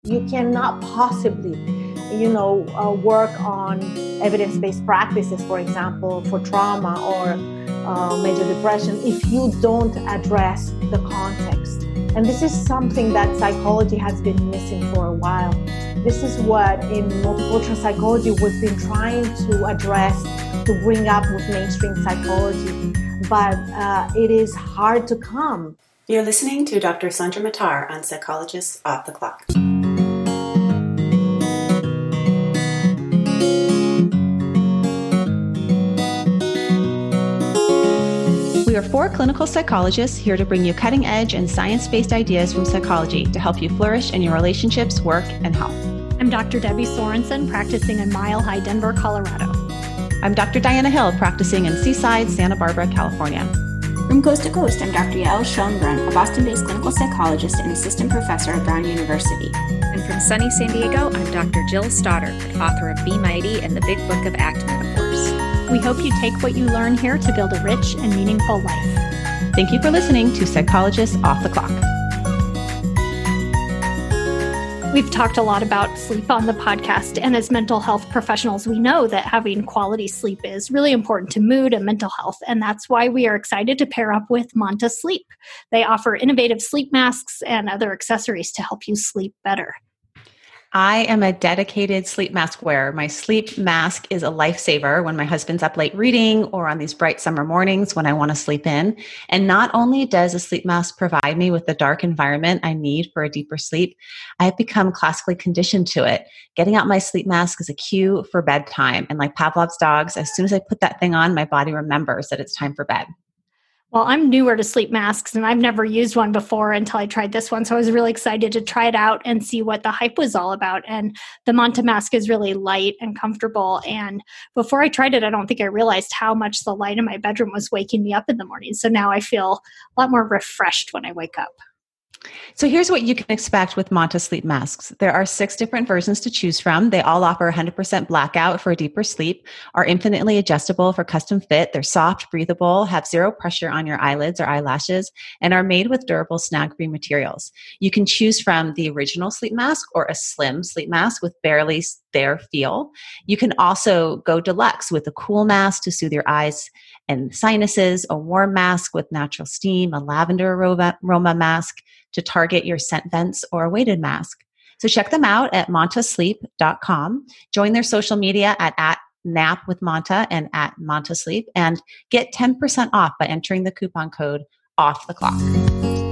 You cannot possibly, work on evidence-based practices, for example, for trauma or major depression, if you don't address the context. And this is something that psychology has been missing for a while. This is what in multicultural psychology we've been trying to address, to bring up with mainstream psychology, but it is hard to come. You're listening to Dr. Sandra Matar on Psychologists Off the Clock. We are 4 clinical psychologists here to bring you cutting-edge and science-based ideas from psychology to help you flourish in your relationships, work, and health. I'm Dr. Debbie Sorensen, practicing in Mile High, Denver, Colorado. I'm Dr. Diana Hill, practicing in Seaside, Santa Barbara, California. From coast to coast, I'm Dr. Yael Schonbrun, a Boston-based clinical psychologist and assistant professor at Brown University. And from sunny San Diego, I'm Dr. Jill Stoddard, author of Be Mighty and the Big Book of Act Metaphors. We hope you take what you learn here to build a rich and meaningful life. Thank you for listening to Psychologists Off the Clock. We've talked a lot about sleep on the podcast, and as mental health professionals, we know that having quality sleep is really important to mood and mental health, and that's why we are excited to pair up with Manta Sleep. They offer innovative sleep masks and other accessories to help you sleep better. I am a dedicated sleep mask wearer. My sleep mask is a lifesaver when my husband's up late reading or on these bright summer mornings when I want to sleep in. And not only does a sleep mask provide me with the dark environment I need for a deeper sleep, I've become classically conditioned to it. Getting out my sleep mask is a cue for bedtime. And like Pavlov's dogs, as soon as I put that thing on, my body remembers that it's time for bed. Well, I'm newer to sleep masks, and I've never used one before until I tried this one. So I was really excited to try it out and see what the hype was all about. And the Manta mask is really light and comfortable. And before I tried it, I don't think I realized how much the light in my bedroom was waking me up in the morning. So now I feel a lot more refreshed when I wake up. So here's what you can expect with Manta sleep masks. There are 6 different versions to choose from. They all offer 100% blackout for a deeper sleep, are infinitely adjustable for custom fit. They're soft, breathable, have 0 pressure on your eyelids or eyelashes, and are made with durable snag-free materials. You can choose from the original sleep mask or a slim sleep mask with barely there feel. You can also go deluxe with a cool mask to soothe your eyes and sinuses, a warm mask with natural steam, a lavender aroma mask to target your scent vents, or a weighted mask. So check them out at mantasleep.com. Join their social media at napwithmanta and at mantasleep, and get 10% off by entering the coupon code OFFTHECLOCK.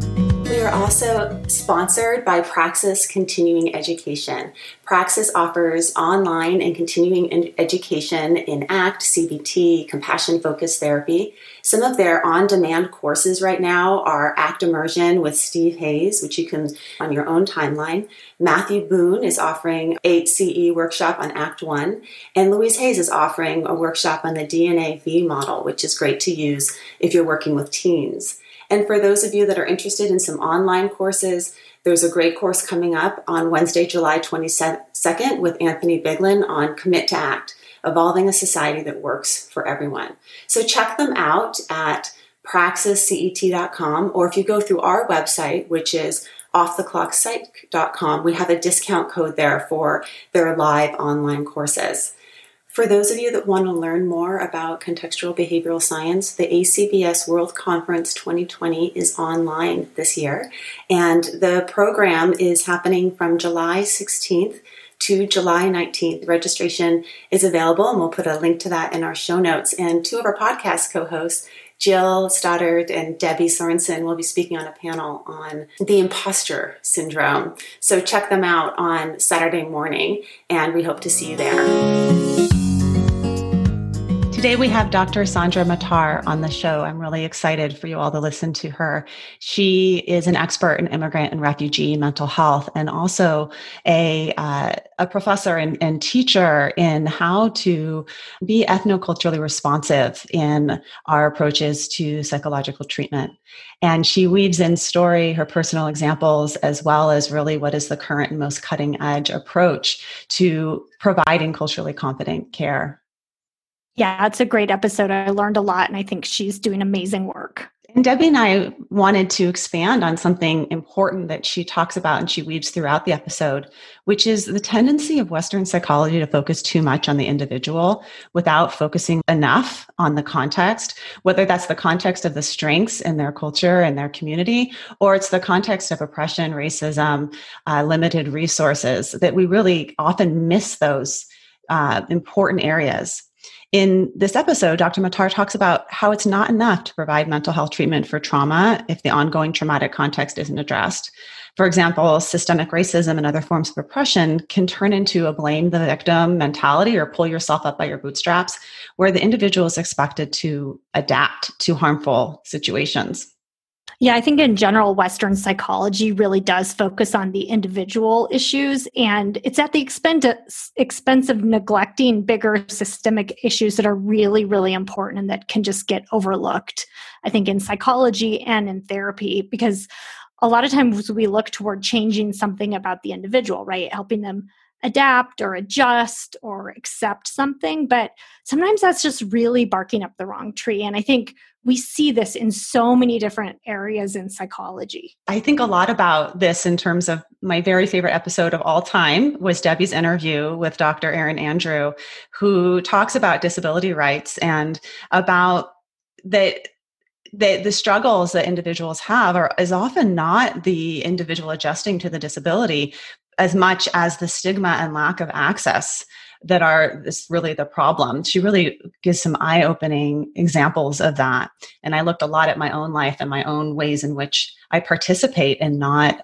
We are also sponsored by Praxis Continuing Education. Praxis offers online and continuing education in ACT, CBT, compassion-focused therapy. Some of their on-demand courses right now are ACT Immersion with Steve Hayes, which you can on your own timeline. Matthew Boone is offering 8CE workshop on ACT 1, and Louise Hayes is offering a workshop on the DNA-V model, which is great to use if you're working with teens. And for those of you that are interested in some online courses, there's a great course coming up on Wednesday, July 22nd with Anthony Biglin on Commit to Act, Evolving a Society that Works for Everyone. So check them out at praxiscet.com, or if you go through our website, which is offtheclockpsych.com, we have a discount code there for their live online courses. For those of you that want to learn more about contextual behavioral science, the ACBS World Conference 2020 is online this year, and the program is happening from July 16th to July 19th. Registration is available, and we'll put a link to that in our show notes. And 2 of our podcast co-hosts, Jill Stoddard and Debbie Sorensen, will be speaking on a panel on the imposter syndrome. So check them out on Saturday morning, and we hope to see you there. Today we have Dr. Sandra Matar on the show. I'm really excited for you all to listen to her. She is an expert in immigrant and refugee mental health, and also a professor and teacher in how to be ethnoculturally responsive in our approaches to psychological treatment. And she weaves in story, her personal examples, as well as really what is the current and most cutting edge approach to providing culturally competent care. Yeah, it's a great episode. I learned a lot, and I think she's doing amazing work. And Debbie and I wanted to expand on something important that she talks about and she weaves throughout the episode, which is the tendency of Western psychology to focus too much on the individual without focusing enough on the context, whether that's the context of the strengths in their culture and their community, or it's the context of oppression, racism, limited resources, that we really often miss those important areas. In this episode, Dr. Matar talks about how it's not enough to provide mental health treatment for trauma if the ongoing traumatic context isn't addressed. For example, systemic racism and other forms of oppression can turn into a blame the victim mentality or pull yourself up by your bootstraps, where the individual is expected to adapt to harmful situations. Yeah, I think in general, Western psychology really does focus on the individual issues, and it's at the expense of neglecting bigger systemic issues that are really, really important and that can just get overlooked, I think, in psychology and in therapy, because a lot of times we look toward changing something about the individual, right? Helping them adapt or adjust or accept something. But sometimes that's just really barking up the wrong tree. And I think we see this in so many different areas in psychology. I think a lot about this in terms of my very favorite episode of all time was Debbie's interview with Dr. Erin Andrew, who talks about disability rights and about the struggles that individuals have is often not the individual adjusting to the disability as much as the stigma and lack of access that are really the problem. She really gives some eye-opening examples of that. And I looked a lot at my own life and my own ways in which I participate in not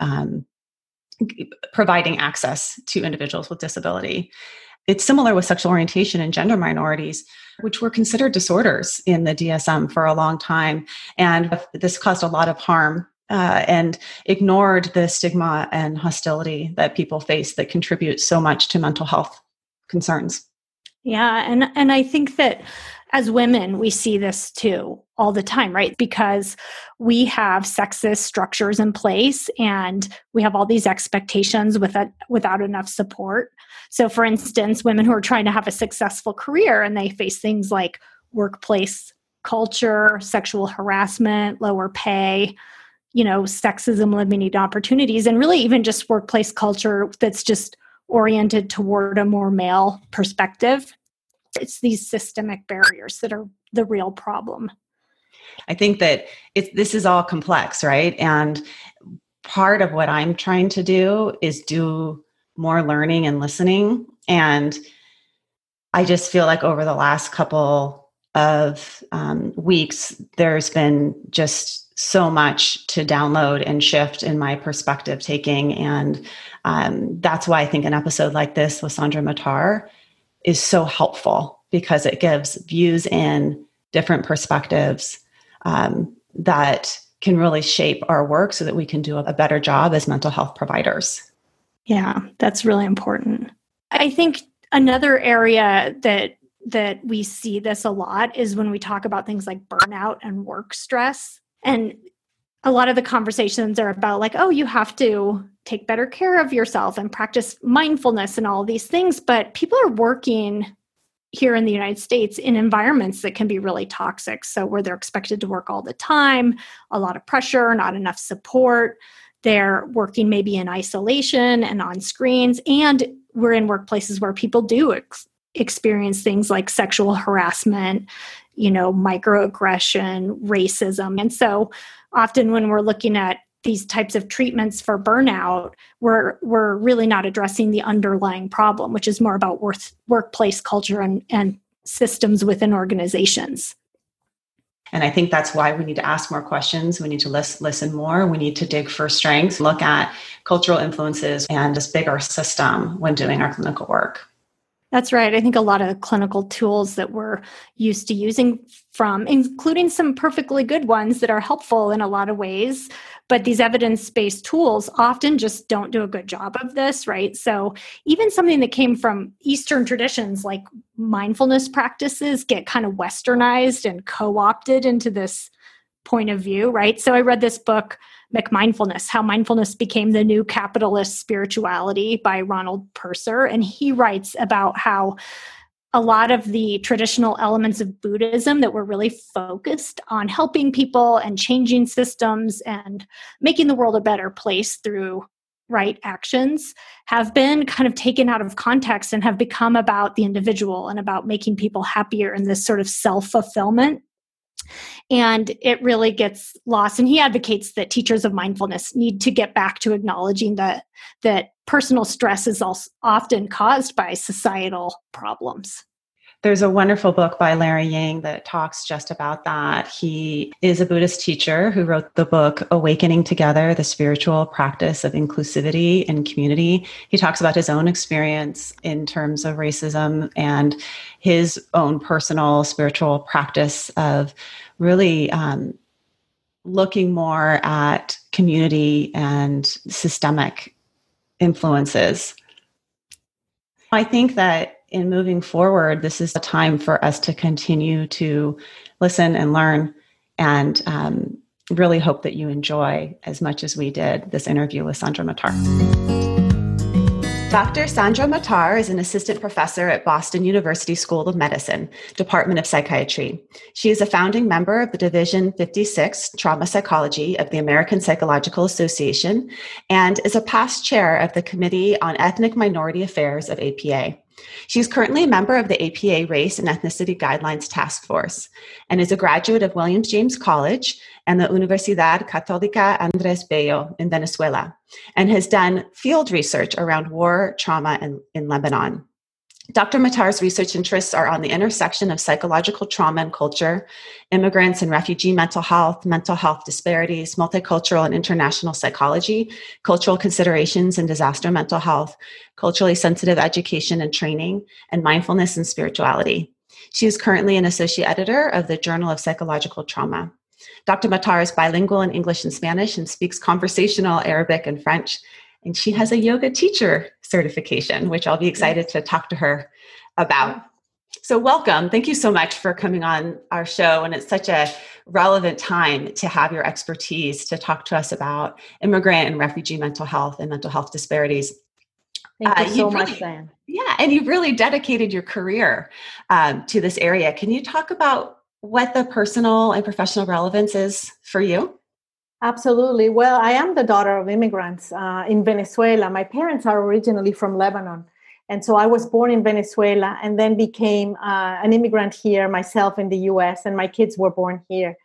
providing access to individuals with disability. It's similar with sexual orientation and gender minorities, which were considered disorders in the DSM for a long time. And this caused a lot of harm and ignored the stigma and hostility that people face that contribute so much to mental health concerns. Yeah. And I think that as women, we see this too all the time, right? Because we have sexist structures in place and we have all these expectations without enough support. So for instance, women who are trying to have a successful career and they face things like workplace culture, sexual harassment, lower pay, sexism, limited opportunities, and really even just workplace culture that's just oriented toward a more male perspective. It's these systemic barriers that are the real problem. I think that this is all complex, right? And part of what I'm trying to do is do more learning and listening. And I just feel like over the last couple of weeks, there's been just so much to download and shift in my perspective taking. And that's why I think an episode like this with Sandra Matar is so helpful, because it gives views in different perspectives that can really shape our work so that we can do a better job as mental health providers. Yeah, that's really important. I think another area that we see this a lot is when we talk about things like burnout and work stress. And a lot of the conversations are about like, oh, you have to take better care of yourself and practice mindfulness and all these things. But people are working here in the United States in environments that can be really toxic. So where they're expected to work all the time, a lot of pressure, not enough support. They're working maybe in isolation and on screens. And we're in workplaces where people do experience things like sexual harassment, microaggression, racism. And so often when we're looking at these types of treatments for burnout, we're really not addressing the underlying problem, which is more about workplace culture and systems within organizations. And I think that's why we need to ask more questions. We need to listen more. We need to dig for strengths, look at cultural influences and this bigger system when doing our clinical work. That's right. I think a lot of clinical tools that we're used to using including some perfectly good ones that are helpful in a lot of ways, but these evidence-based tools often just don't do a good job of this, right? So even something that came from Eastern traditions like mindfulness practices get kind of westernized and co-opted into this point of view, right? So I read this book, McMindfulness, How Mindfulness Became the New Capitalist Spirituality by Ronald Purser. And he writes about how a lot of the traditional elements of Buddhism that were really focused on helping people and changing systems and making the world a better place through right actions have been kind of taken out of context and have become about the individual and about making people happier in this sort of self-fulfillment. And it really gets lost. And he advocates that teachers of mindfulness need to get back to acknowledging that personal stress is also often caused by societal problems. There's a wonderful book by Larry Yang that talks just about that. He is a Buddhist teacher who wrote the book, Awakening Together, the Spiritual Practice of Inclusivity and Community. He talks about his own experience in terms of racism and his own personal spiritual practice of really looking more at community and systemic influences. I think that in moving forward, this is a time for us to continue to listen and learn, and really hope that you enjoy as much as we did this interview with Sandra Matar. Dr. Sandra Matar is an assistant professor at Boston University School of Medicine, Department of Psychiatry. She is a founding member of the Division 56 Trauma Psychology of the American Psychological Association and is a past chair of the Committee on Ethnic Minority Affairs of APA. She's currently a member of the APA Race and Ethnicity Guidelines Task Force and is a graduate of Williams James College and the Universidad Católica Andrés Bello in Venezuela, and has done field research around war, trauma, in Lebanon. Dr. Matar's research interests are on the intersection of psychological trauma and culture, immigrants and refugee mental health disparities, multicultural and international psychology, cultural considerations and disaster mental health, culturally sensitive education and training, and mindfulness and spirituality. She is currently an associate editor of the Journal of Psychological Trauma. Dr. Matar is bilingual in English and Spanish and speaks conversational Arabic and French. And she has a yoga teacher certification, which I'll be excited to talk to her about. So welcome. Thank you so much for coming on our show. And it's such a relevant time to have your expertise to talk to us about immigrant and refugee mental health and mental health disparities. Thank you so much, Diane. Yeah, and you've really dedicated your career to this area. Can you talk about what the personal and professional relevance is for you? Absolutely. Well, I am the daughter of immigrants in Venezuela. My parents are originally from Lebanon. And so I was born in Venezuela and then became an immigrant here myself in the US, and my kids were born here.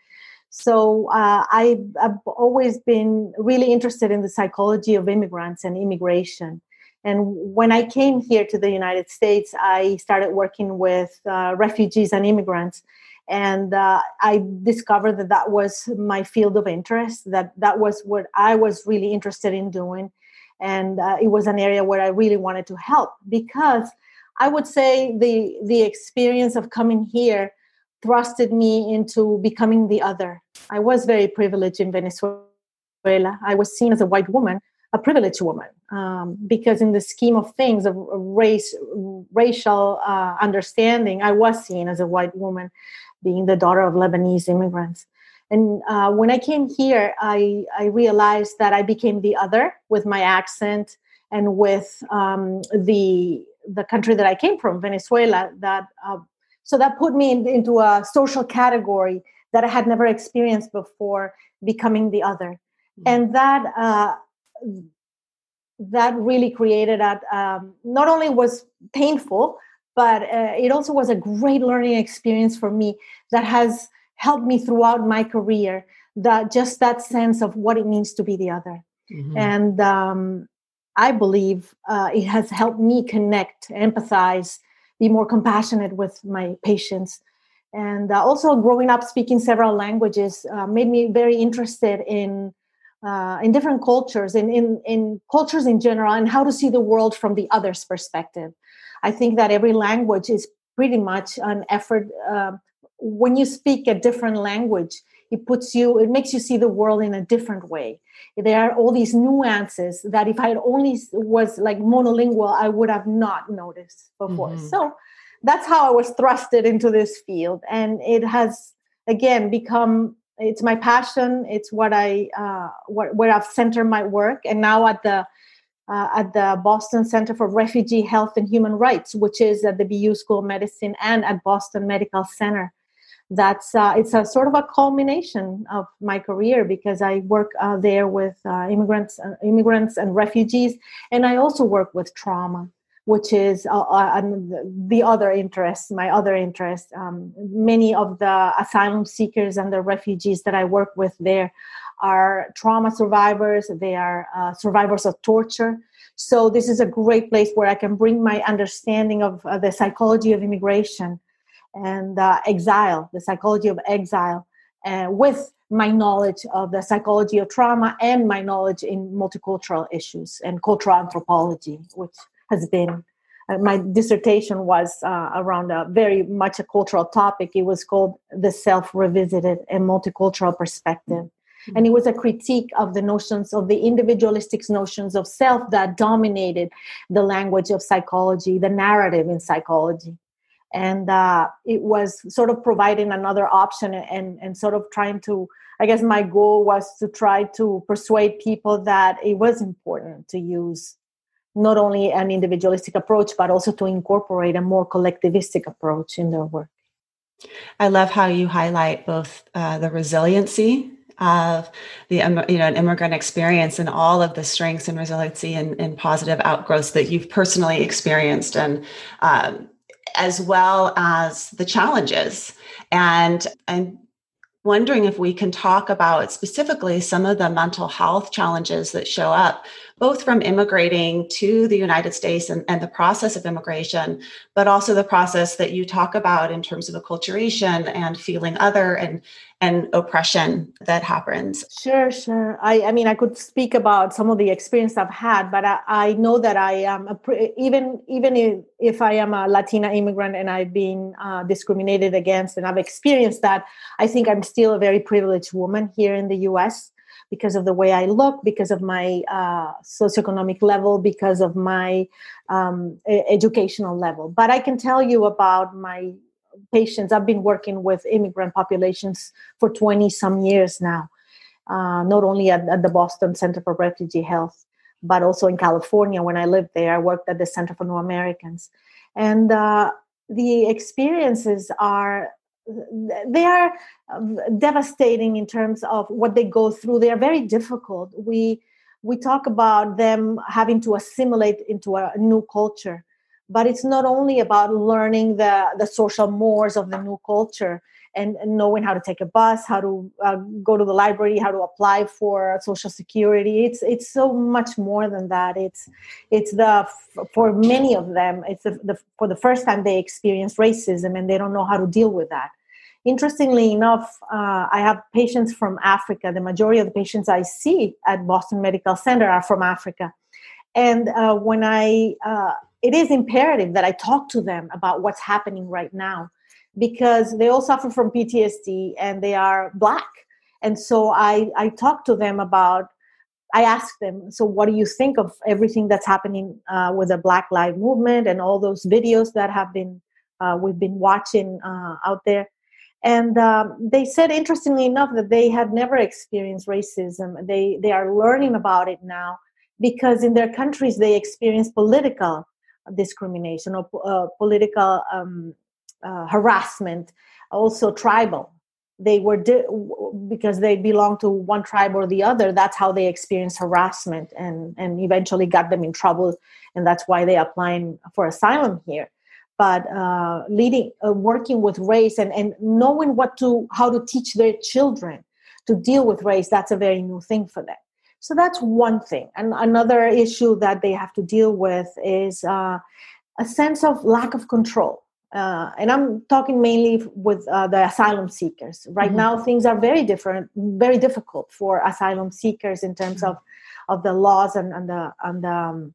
So I've always been really interested in the psychology of immigrants and immigration. And when I came here to the United States, I started working with refugees and immigrants. And I discovered that was my field of interest, that was what I was really interested in doing. And it was an area where I really wanted to help, because I would say the experience of coming here thrusted me into becoming the other. I was very privileged in Venezuela. I was seen as a white woman, a privileged woman, because in the scheme of things, of racial understanding, I was seen as a white woman, being the daughter of Lebanese immigrants. And when I came here, I realized that I became the other with my accent and with the country that I came from, Venezuela. So that put me into a social category that I had never experienced before, becoming the other. And that really created not only was painful, but it also was a great learning experience for me that has helped me throughout my career, that sense of what it means to be the other. Mm-hmm. And I believe it has helped me connect, empathize, be more compassionate with my patients. And also growing up speaking several languages made me very interested in different cultures, in cultures in general, and how to see the world from the other's perspective. I think that every language is pretty much an effort. When you speak a different language, it makes you see the world in a different way. There are all these nuances that if I had only was like monolingual, I would have not noticed before. Mm-hmm. So that's how I was thrusted into this field. And it has, again, become, it's my passion. It's what where I've centered my work. And now at the at the Boston Center for Refugee Health and Human Rights, which is at the BU School of Medicine and at Boston Medical Center. That's it's a sort of a culmination of my career because I work there with immigrants and refugees, and I also work with trauma, which is the other interest, my other interest. Many of the asylum seekers and the refugees that I work with there are trauma survivors. They are survivors of torture. So this is a great place where I can bring my understanding of the psychology of immigration and exile, the psychology of exile, with my knowledge of the psychology of trauma and my knowledge in multicultural issues and cultural anthropology, which has been, my dissertation was around very much a cultural topic. It was called The Self Revisited and Multicultural Perspective. Mm-hmm. And it was a critique of the notions of the individualistic notions of self that dominated the language of psychology, the narrative in psychology. And it was sort of providing another option and sort of trying to, I guess my goal was to try to persuade people that it was important to use not only an individualistic approach, but also to incorporate a more collectivistic approach in their work. I love how you highlight both the resiliency of the an immigrant experience and all of the strengths and resiliency and positive outgrowths that you've personally experienced, and as well as the challenges. And I'm wondering if we can talk about specifically some of the mental health challenges that show up, both from immigrating to the United States and the process of immigration, but also the process that you talk about in terms of acculturation and feeling other and oppression that happens. Sure. I mean, I could speak about some of the experience I've had, but I know that I am, even if I am a Latina immigrant and I've been discriminated against and I've experienced that, I think I'm still a very privileged woman here in the U.S. because of the way I look, because of my socioeconomic level, because of my educational level. But I can tell you about my patients. I've been working with immigrant populations for 20 some years now, not only at the Boston Center for Refugee Health, but also in California. When I lived there, I worked at the Center for New Americans. And the experiences are devastating in terms of what they go through. They are very difficult. We talk about them having to assimilate into a new culture. But it's not only about learning the social mores of the new culture and knowing how to take a bus, how to go to the library, how to apply for Social Security. It's so much more than that. For many of them, it's for the first time they experience racism and they don't know how to deal with that. Interestingly enough, I have patients from Africa. The majority of the patients I see at Boston Medical Center are from Africa. And it is imperative that I talk to them about what's happening right now because they all suffer from PTSD and they are Black. And so I talk to them I ask them, so what do you think of everything that's happening with the Black Lives Movement and all those videos that we've been watching out there? And they said, interestingly enough, that they had never experienced racism. They are learning about it now because in their countries they experience political discrimination or political harassment, also tribal. They were because they belong to one tribe or the other. That's how they experience harassment and eventually got them in trouble, and that's why they're applying for asylum here. But working with race and knowing how to teach their children to deal with race, that's a very new thing for them. So that's one thing. And another issue that they have to deal with is a sense of lack of control. And I'm talking mainly with the asylum seekers. Right now, things are very difficult for asylum seekers in terms of the laws and the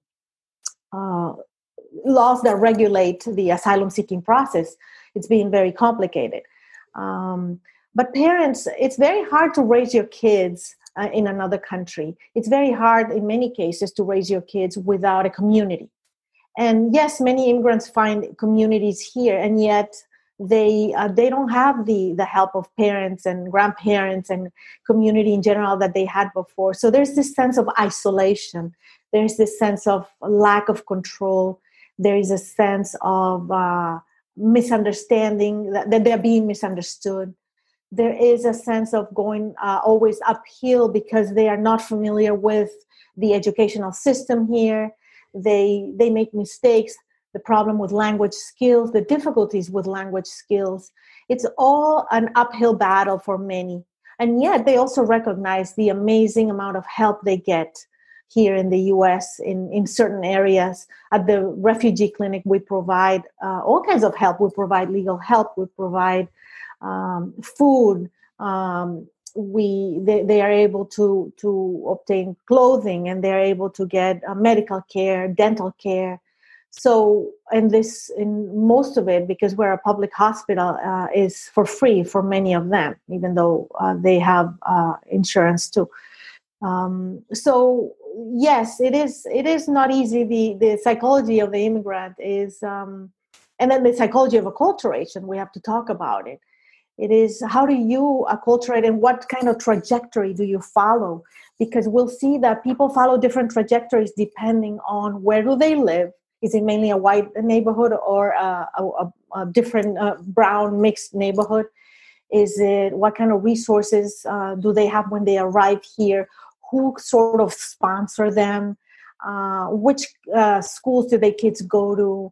laws that regulate the asylum seeking process. It's being very complicated. But parents, it's very hard to raise your kids in another country. It's very hard in many cases to raise your kids without a community. And yes, many immigrants find communities here, and yet they don't have the help of parents and grandparents and community in general that they had before. So there's this sense of isolation. There's this sense of lack of control. There is a sense of misunderstanding, that they're being misunderstood. There is a sense of going always uphill because they are not familiar with the educational system here. They make mistakes. The problem with language skills, the difficulties with language skills. It's all an uphill battle for many. And yet they also recognize the amazing amount of help they get here in the U.S. in certain areas. At the refugee clinic, we provide all kinds of help. We provide legal help. We provide food. They are able to obtain clothing, and they're able to get medical care, dental care. So, in most of it, because we're a public hospital, is for free for many of them, even though they have insurance too. So, yes, it is not easy. The psychology of the immigrant is, and then the psychology of acculturation. We have to talk about it. It is, how do you acculturate, and what kind of trajectory do you follow? Because we'll see that people follow different trajectories depending on where do they live. Is it mainly a white neighborhood or a different brown mixed neighborhood? Is it, what kind of resources do they have when they arrive here? Who sort of sponsor them? Which schools do their kids go to?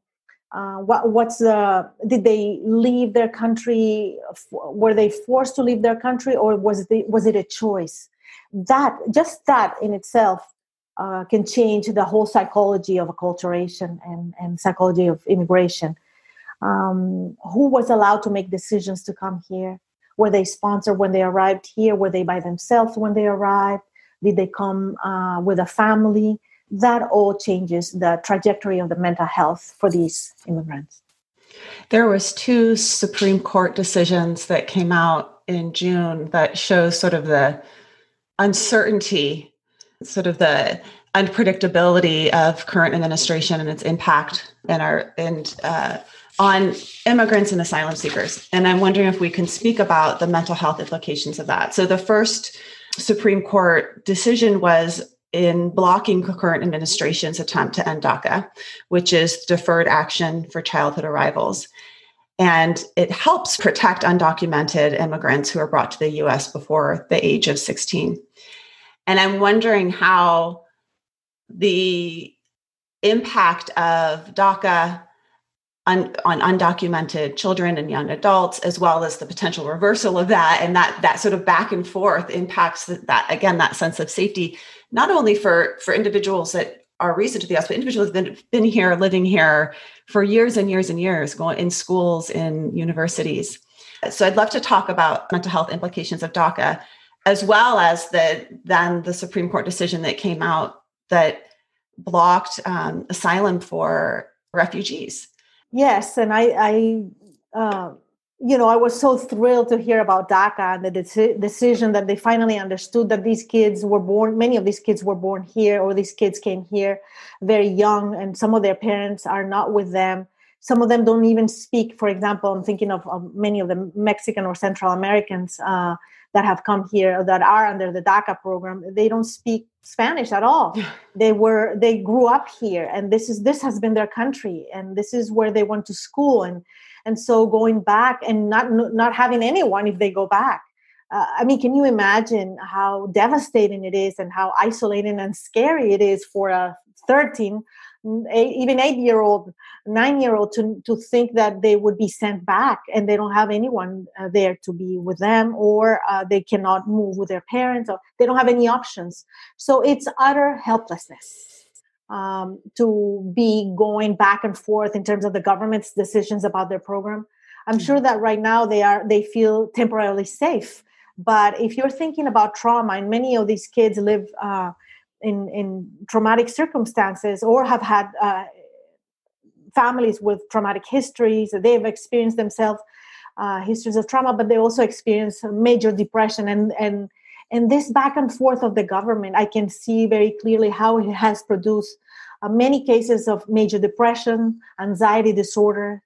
Did they leave their country? Were they forced to leave their country, or was it a choice? That in itself can change the whole psychology of acculturation and psychology of immigration. Who was allowed to make decisions to come here? Were they sponsored when they arrived here? Were they by themselves when they arrived? Did they come with a family? That all changes the trajectory of the mental health for these immigrants. There was 2 Supreme Court decisions that came out in June that show sort of the uncertainty, sort of the unpredictability of current administration and its impact on immigrants and asylum seekers. And I'm wondering if we can speak about the mental health implications of that. So the first Supreme Court decision was in blocking the current administration's attempt to end DACA, which is deferred action for childhood arrivals. And it helps protect undocumented immigrants who are brought to the U.S. before the age of 16. And I'm wondering how the impact of DACA on undocumented children and young adults, as well as the potential reversal of that, and that sort of back and forth impacts that sense of safety, not only for individuals that are recent to the U.S., but individuals that have been here, living here for years and years and years, going in schools, in universities. So I'd love to talk about mental health implications of DACA, as well as the Supreme Court decision that came out that blocked asylum for refugees. Yes, and I was so thrilled to hear about DACA and the decision that they finally understood that many of these kids were born here, or these kids came here very young, and some of their parents are not with them. Some of them don't even speak. For example, I'm thinking of many of the Mexican or Central Americans that have come here that are under the DACA program. They don't speak Spanish at all. They grew up here, and this has been their country, and this is where they went to school, and so going back and not having anyone if they go back. Can you imagine how devastating it is, and how isolating and scary it is for a 13, even 8-year-old, 9-year-old to think that they would be sent back and they don't have anyone there to be with them, or they cannot move with their parents, or they don't have any options. So it's utter helplessness to be going back and forth in terms of the government's decisions about their program. I'm sure that right now they feel temporarily safe. But if you're thinking about trauma, and many of these kids live in traumatic circumstances, or have had families with traumatic histories, they've experienced themselves histories of trauma, but they also experience major depression. And this back and forth of the government, I can see very clearly how it has produced many cases of major depression, anxiety disorder,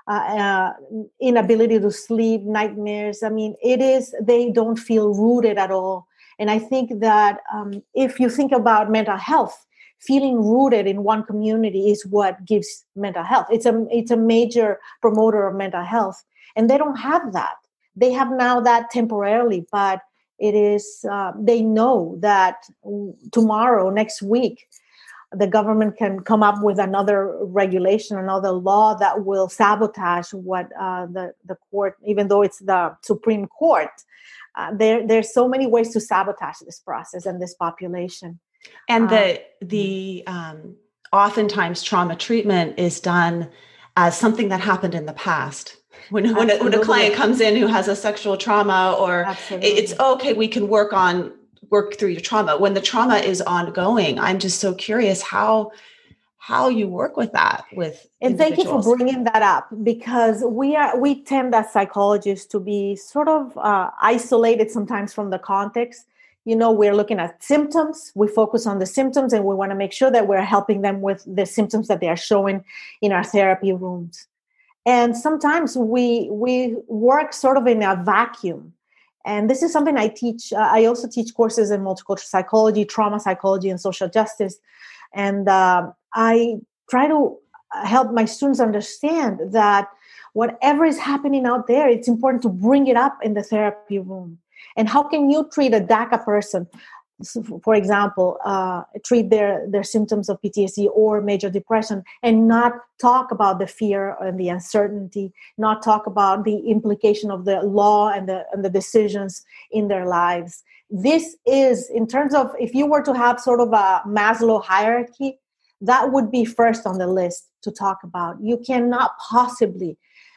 inability to sleep, nightmares. I mean, they don't feel rooted at all. And I think that if you think about mental health, feeling rooted in one community is what gives mental health. It's a major promoter of mental health. And they don't have that. They have now that temporarily, but it is, they know that tomorrow, next week, the government can come up with another regulation, another law that will sabotage what the court, even though it's the Supreme Court, there's so many ways to sabotage this process and this population. And the oftentimes trauma treatment is done as something that happened in the past. When a client comes in who has a sexual trauma, or it's okay, we can work through your trauma. When the trauma is ongoing, I'm just so curious how you work with that with and thank you for bringing that up, because we tend as psychologists to be sort of isolated sometimes from the context. We're looking at symptoms. We focus on the symptoms, and we want to make sure that we're helping them with the symptoms that they are showing in our therapy rooms. And sometimes we work sort of in a vacuum. And this is something I teach. I also teach courses in multicultural psychology, trauma psychology, and social justice. And I try to help my students understand that whatever is happening out there, it's important to bring it up in the therapy room. And how can you treat a DACA person, for example, treat their symptoms of PTSD or major depression, and not talk about the fear and the uncertainty, not talk about the implication of the law and the decisions in their lives. This is, in terms of, if you were to have sort of a Maslow hierarchy, that would be first on the list to talk about. You cannot possibly,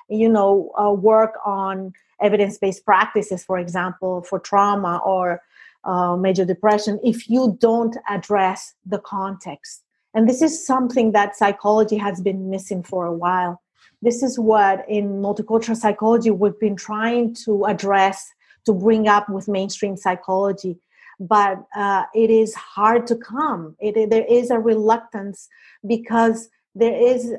work on evidence-based practices, for example, for trauma or major depression, if you don't address the context. And this is something that psychology has been missing for a while. This is what in multicultural psychology we've been trying to address, to bring up with mainstream psychology. But it is hard to come. There is a reluctance, because there is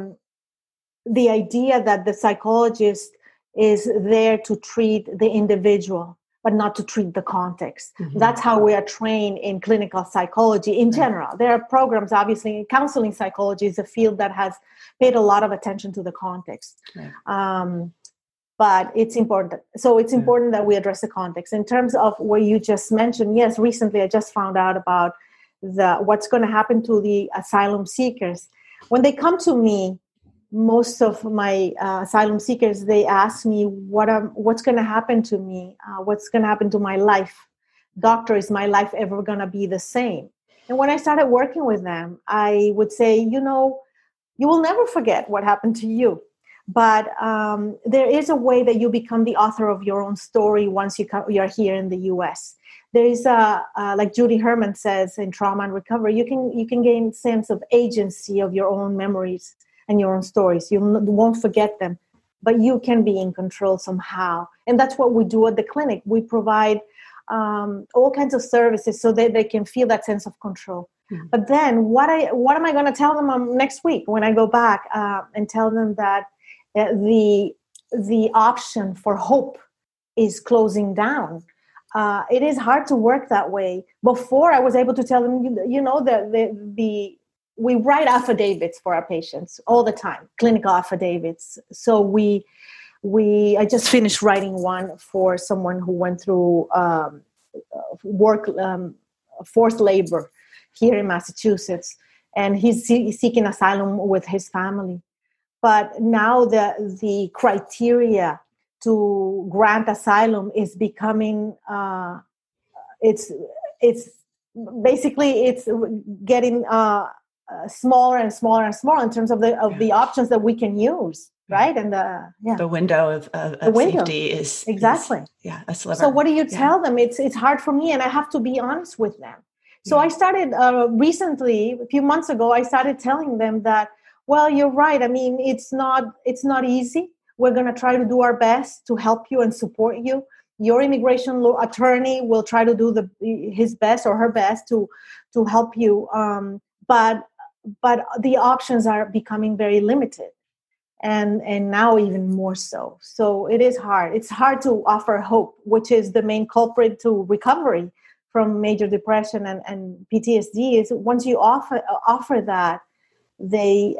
the idea that the psychologist is there to treat the individual, but not to treat the context. Mm-hmm. That's how we are trained in clinical psychology in general. There are programs, obviously, counseling psychology is a field that has paid a lot of attention to the context. Right. But it's important. So it's important that we address the context. In terms of what you just mentioned, yes, recently I just found out about what's going to happen to the asylum seekers. When they come to me, most of my asylum seekers, they ask me, what's going to happen to me? What's going to happen to my life? Doctor, is my life ever going to be the same? And when I started working with them, I would say, you will never forget what happened to you. But there is a way that you become the author of your own story once you're here in the U.S. There is like Judy Herman says in Trauma and Recovery, you can gain sense of agency of your own memories and your own stories. You won't forget them, but you can be in control somehow. And that's what we do at the clinic. We provide all kinds of services so that they can feel that sense of control. Mm-hmm. But then what am I going to tell them next week when I go back and tell them that the option for hope is closing down? It is hard to work that way. Before, I was able to tell them, we write affidavits for our patients all the time, clinical affidavits. So I just finished writing one for someone who went through forced labor here in Massachusetts, and he's seeking asylum with his family. But now the criteria to grant asylum is becoming it's getting smaller and smaller and smaller in terms of the options that we can use, right? And the window of safety is exactly a sliver. So what do you tell them? It's hard for me, and I have to be honest with them. So I started recently, a few months ago, I started telling them that, well, you're right. I mean, it's not easy. We're going to try to do our best to help you and support you. Your immigration law attorney will try to do his best or her best to help you. But the options are becoming very limited. and now even more so. So it is hard. It's hard to offer hope, which is the main culprit to recovery from major depression and PTSD. Is once you offer that, they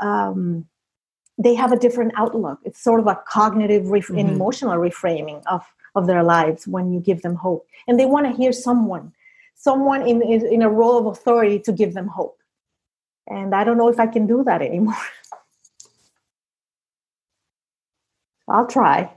have a different outlook. It's sort of a cognitive and emotional reframing of their lives when you give them hope, and they want to hear someone in a role of authority to give them hope. And I don't know if I can do that anymore. I'll try.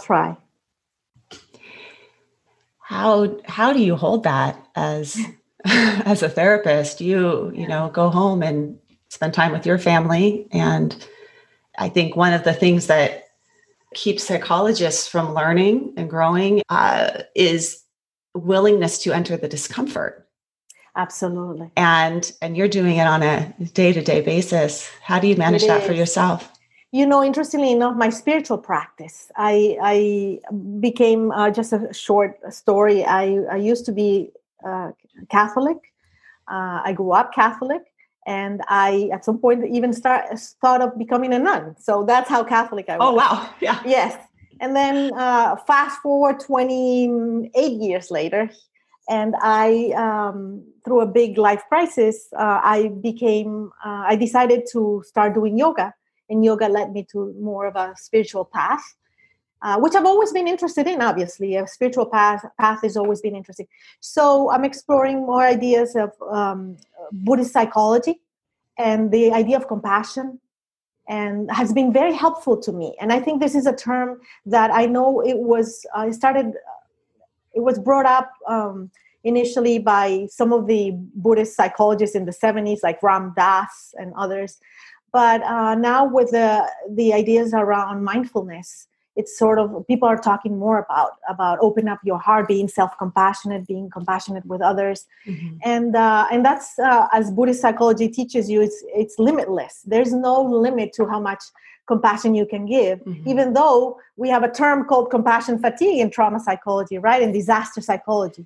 How do you hold that as a therapist? You know, go home and spend time with your family. And I think one of the things that keeps psychologists from learning and growing is willingness to enter the discomfort. Absolutely. And you're doing it on a day-to-day basis. How do you manage that for yourself? You know, interestingly enough, my spiritual practice, I became, just a short story. I used to be Catholic. I grew up Catholic, and I, at some point, even thought of becoming a nun. So that's how Catholic I was. Oh, wow. Yeah. Yes. And then fast forward 28 years later, and I, through a big life crisis, I decided to start doing yoga. And yoga led me to more of a spiritual path, which I've always been interested in, obviously. A spiritual path has always been interesting. So I'm exploring more ideas of Buddhist psychology and the idea of compassion, and has been very helpful to me. And I think this is a term that I know it was brought up initially by some of the Buddhist psychologists in the 70s, like Ram Dass and others. But now with the ideas around mindfulness, it's sort of, people are talking more about open up your heart, being self-compassionate, being compassionate with others. Mm-hmm. And that's, as Buddhist psychology teaches you, it's limitless. There's no limit to how much compassion you can give, even though we have a term called compassion fatigue in trauma psychology, right? And disaster psychology.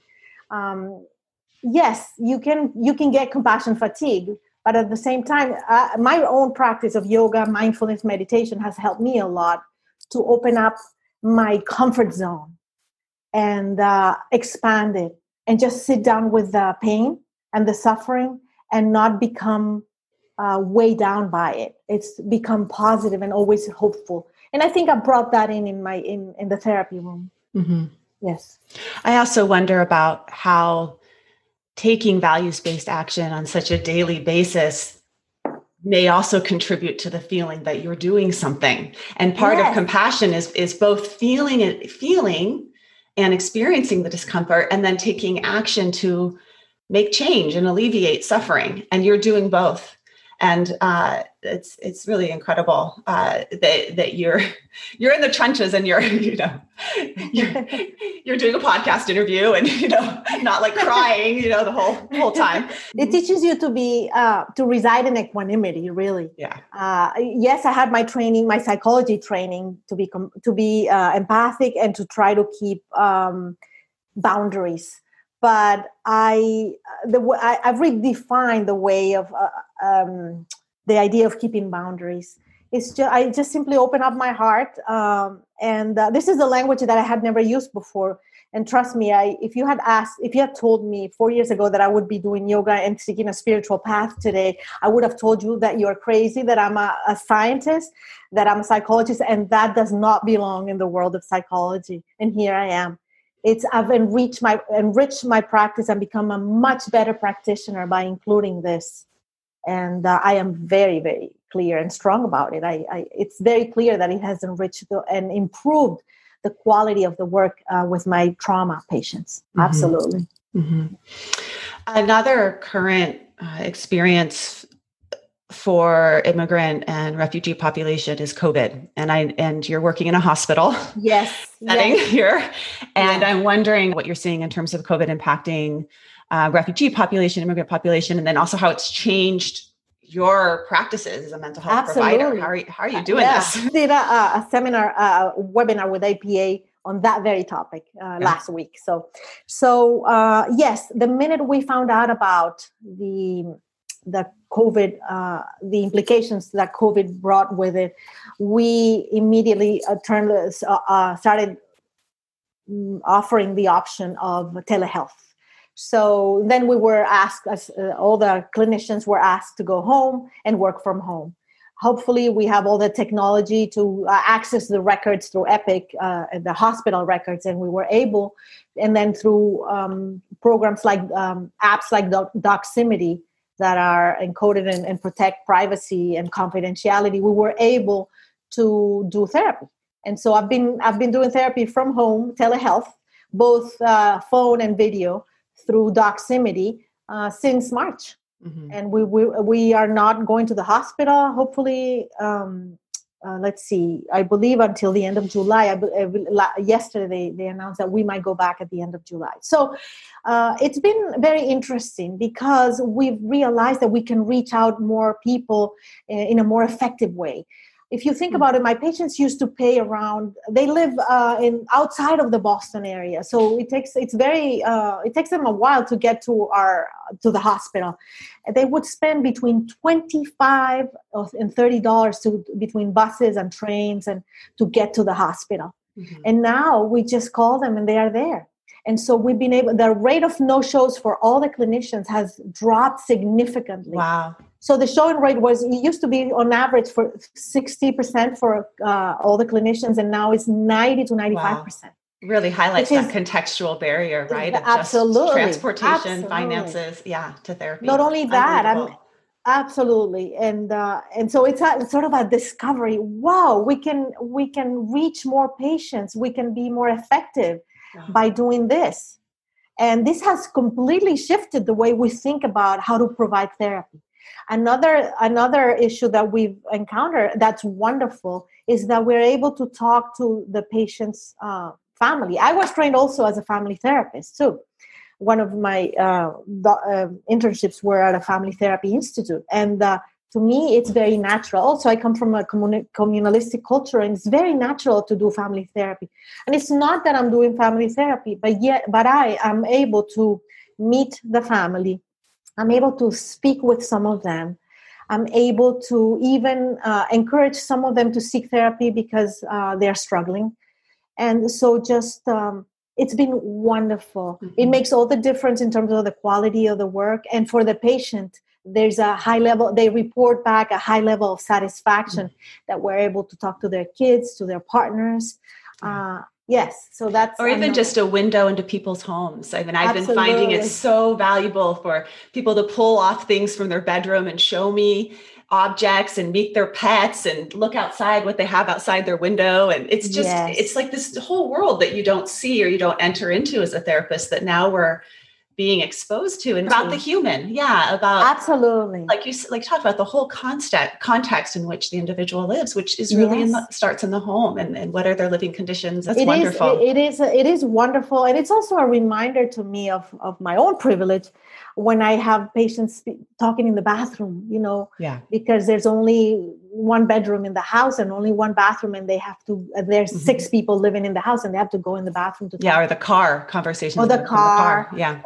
Yes, you can get compassion fatigue. But at the same time, my own practice of yoga, mindfulness, meditation has helped me a lot to open up my comfort zone and expand it and just sit down with the pain and the suffering and not become weighed down by it. It's become positive and always hopeful. And I think I brought that in the therapy room. Mm-hmm. Yes. I also wonder about how taking values-based action on such a daily basis may also contribute to the feeling that you're doing something. And part of compassion is both feeling and experiencing the discomfort, and then taking action to make change and alleviate suffering. And you're doing both. And it's really incredible that you're in the trenches and you're doing a podcast interview and not like crying the whole time. It teaches you to be to reside in equanimity, really. Yeah. Yes, I had my psychology training to be empathic and to try to keep boundaries. But I've redefined the way of the idea of keeping boundaries. I just simply open up my heart, and this is the language that I had never used before. And trust me, if you had told me 4 years ago that I would be doing yoga and seeking a spiritual path today, I would have told you that you're crazy, that I'm a scientist, that I'm a psychologist, and that does not belong in the world of psychology. And here I am. I've enriched my practice and become a much better practitioner by including this. And I am very, very clear and strong about it. It's very clear that it has enriched and improved the quality of the work with my trauma patients. Mm-hmm. Absolutely. Mm-hmm. Another current experience for immigrant and refugee population is COVID, and you're working in a hospital setting here, and I'm wondering what you're seeing in terms of COVID impacting refugee population, immigrant population, and then also how it's changed your practices as a mental health provider. How are you doing this? I did a seminar, webinar with APA on that very topic last week. So yes, the minute we found out about the the COVID, the implications that COVID brought with it, we immediately started offering the option of telehealth. So then we were asked, all the clinicians were asked to go home and work from home. Hopefully we have all the technology to access the records through Epic, the hospital records, and we were able, and then through programs like apps like Doximity that are encoded and protect privacy and confidentiality, we were able to do therapy. And so I've been doing therapy from home, telehealth, both phone and video through Doximity since March. Mm-hmm. And we are not going to the hospital. Hopefully, let's see. I believe until the end of July. Yesterday they announced that we might go back at the end of July. So it's been very interesting because we've realized that we can reach out more people in a more effective way. If you think about it, my patients used to pay around. They live outside of the Boston area, so it takes them a while to get to the hospital. They would spend between $25 and $30 between buses and trains and to get to the hospital. Mm-hmm. And now we just call them and they are there. And so we've been able. The rate of no-shows for all the clinicians has dropped significantly. Wow. So the showing rate used to be on average for 60% for all the clinicians, and now it's 90 to 95%. Wow. Really highlights that contextual barrier, right? Absolutely. Just transportation, finances, to therapy. Not only that, absolutely, and so it's sort of a discovery. Wow, we can reach more patients. We can be more effective by doing this, and this has completely shifted the way we think about how to provide therapy. Another issue that we've encountered that's wonderful is that we're able to talk to the patient's family. I was trained also as a family therapist too. One of my internships were at a family therapy institute. And to me, it's very natural. Also, I come from a communalistic culture, and it's very natural to do family therapy. And it's not that I'm doing family therapy, but I am able to meet the family. I'm able to speak with some of them. I'm able to even encourage some of them to seek therapy because they're struggling. And so just, it's been wonderful. Mm-hmm. It makes all the difference in terms of the quality of the work. And for the patient, there's a high level, they report back a high level of satisfaction that we're able to talk to their kids, to their partners. Yes. So that's, or even just a window into people's homes. I mean, I've been finding it so valuable for people to pull off things from their bedroom and show me objects and meet their pets and look outside what they have outside their window. And it's just, it's like this whole world that you don't see or you don't enter into as a therapist that now we're being exposed to, and about the human. Yeah. About absolutely. Like you talked about the whole context in which the individual lives, which is really starts in the home and what are their living conditions. That's wonderful. It is wonderful. And it's also a reminder to me of my own privilege when I have patients talking in the bathroom, because there's only one bedroom in the house and only one bathroom, and they have to, there's 6 people living in the house and they have to go in the bathroom to talk. Yeah, or the car conversation. Or the car. Yeah.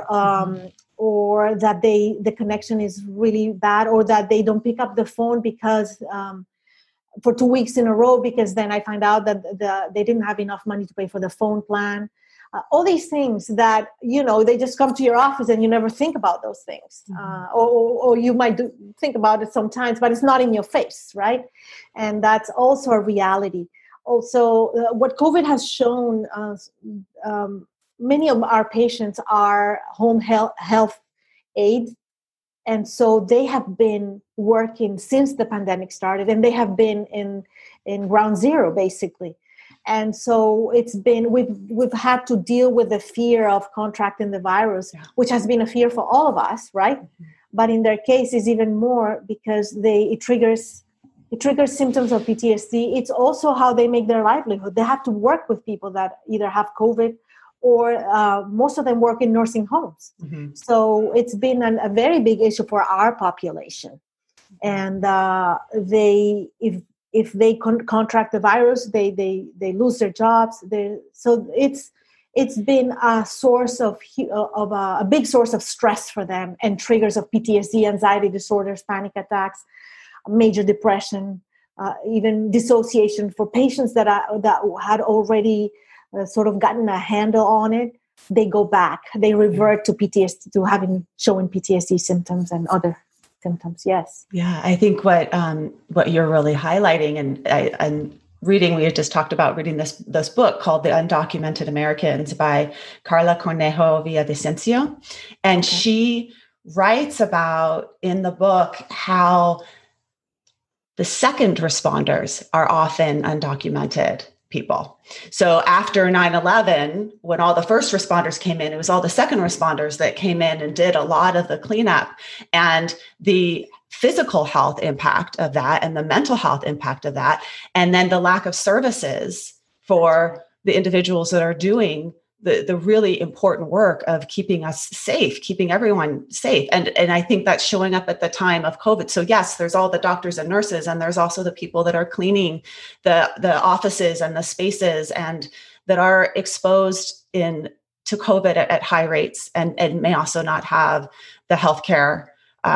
Or that the connection is really bad, or that they don't pick up the phone because for 2 weeks in a row, because then I find out that they didn't have enough money to pay for the phone plan. All these things that, they just come to your office and you never think about those things. Or you might think about it sometimes, but it's not in your face, right? And that's also a reality. Also, what COVID has shown us, many of our patients are home health aid. And so they have been working since the pandemic started, and they have been in ground zero, basically. And so it's been, we've had to deal with the fear of contracting the virus, which has been a fear for all of us, right? Mm-hmm. But in their case, it's even more because it triggers symptoms of PTSD. It's also how they make their livelihood. They have to work with people that either have COVID or most of them work in nursing homes. Mm-hmm. So it's been a very big issue for our population. And if they contract the virus, they lose their jobs. So it's it's been a source of a big source of stress for them, and triggers of PTSD, anxiety disorders, panic attacks, major depression, even dissociation for patients that had already sort of gotten a handle on it. They go back, they revert to PTSD, to showing PTSD symptoms and other symptoms. Yes. Yeah, I think what you're really highlighting, and reading, we had just talked about reading this book called The Undocumented Americans by Carla Cornejo Villavicencio. And she writes about in the book how the second responders are often undocumented people. So after 9/11, when all the first responders came in, it was all the second responders that came in and did a lot of the cleanup. And the physical health impact of that and the mental health impact of that, and then the lack of services for the individuals that are doing the really important work of keeping us safe, keeping everyone safe. And I think that's showing up at the time of COVID. So yes, there's all the doctors and nurses, and there's also the people that are cleaning the offices and the spaces, and that are exposed to COVID at high rates, and may also not have the healthcare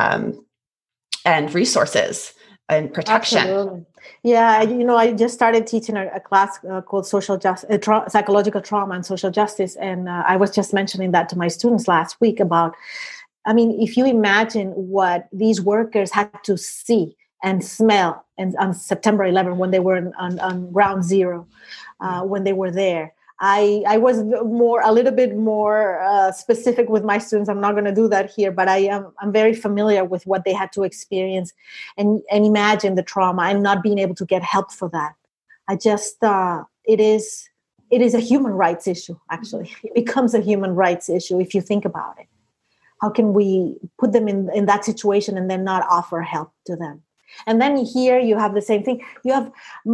and resources and protection. Absolutely. Yeah, I just started teaching a class called Psychological Trauma and Social Justice, and I was just mentioning that to my students last week about, if you imagine what these workers had to see and smell on September 11 when they were on ground zero, when they were there. I was a little bit more specific with my students. I'm not going to do that here, but I'm very familiar with what they had to experience, and imagine the trauma and not being able to get help for that. I just it is a human rights issue. Actually, it becomes a human rights issue if you think about it. How can we put them in that situation and then not offer help to them? And then here you have the same thing. You have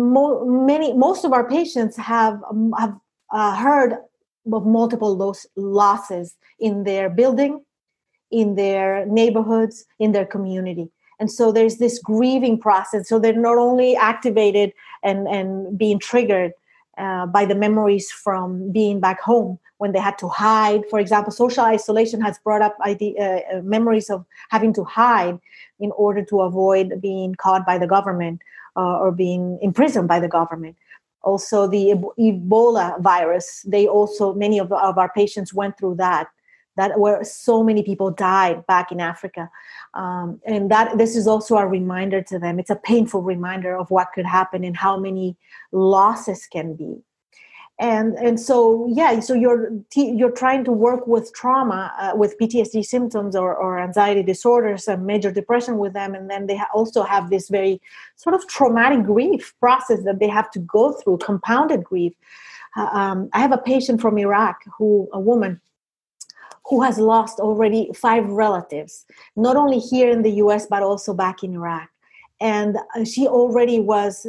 most of our patients have heard of multiple losses in their building, in their neighborhoods, in their community. And so there's this grieving process. So they're not only activated and being triggered by the memories from being back home when they had to hide. For example, social isolation has brought up memories of having to hide in order to avoid being caught by the government or being imprisoned by the government. Also, the Ebola virus, many of our patients went through that where so many people died back in Africa. And this is also a reminder to them. It's a painful reminder of what could happen and how many losses can be. And so, so you're trying to work with trauma, with PTSD symptoms or anxiety disorders and major depression with them. And then they also have this very sort of traumatic grief process that they have to go through, compounded grief. I have a patient from Iraq, a woman who has lost already 5 relatives, not only here in the US, but also back in Iraq. And she already was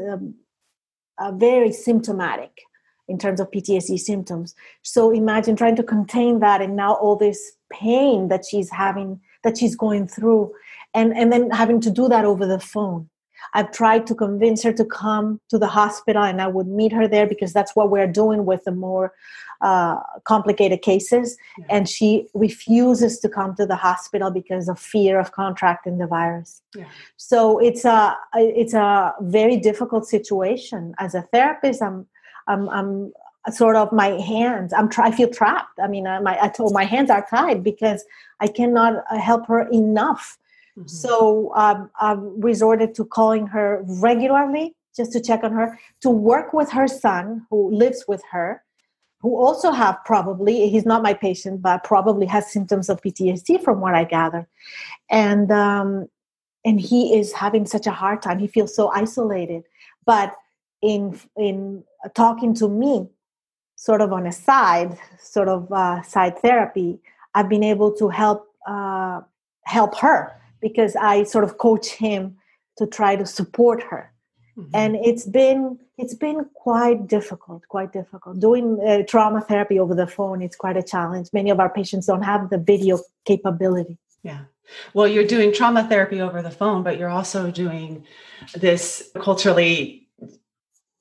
very symptomatic in terms of PTSD symptoms. So imagine trying to contain that, and now all this pain that she's having, that she's going through, and then having to do that over the phone. I've tried to convince her to come to the hospital, and I would meet her there because that's what we're doing with the more complicated cases. Yeah. And she refuses to come to the hospital because of fear of contracting the virus. Yeah. So it's a very difficult situation. As a therapist, I'm sort of my hands. I feel trapped. I mean, my hands are tied because I cannot help her enough. Mm-hmm. So I've resorted to calling her regularly just to check on her, to work with her son who lives with her, who also he's not my patient, but probably has symptoms of PTSD from what I gather. And he is having such a hard time. He feels so isolated. But in talking to me, sort of on a side therapy, I've been able to help her because I sort of coach him to try to support her. Mm-hmm. And it's been quite difficult. Doing trauma therapy over the phone, it's quite a challenge. Many of our patients don't have the video capability. Yeah. Well, you're doing trauma therapy over the phone, but you're also doing this culturally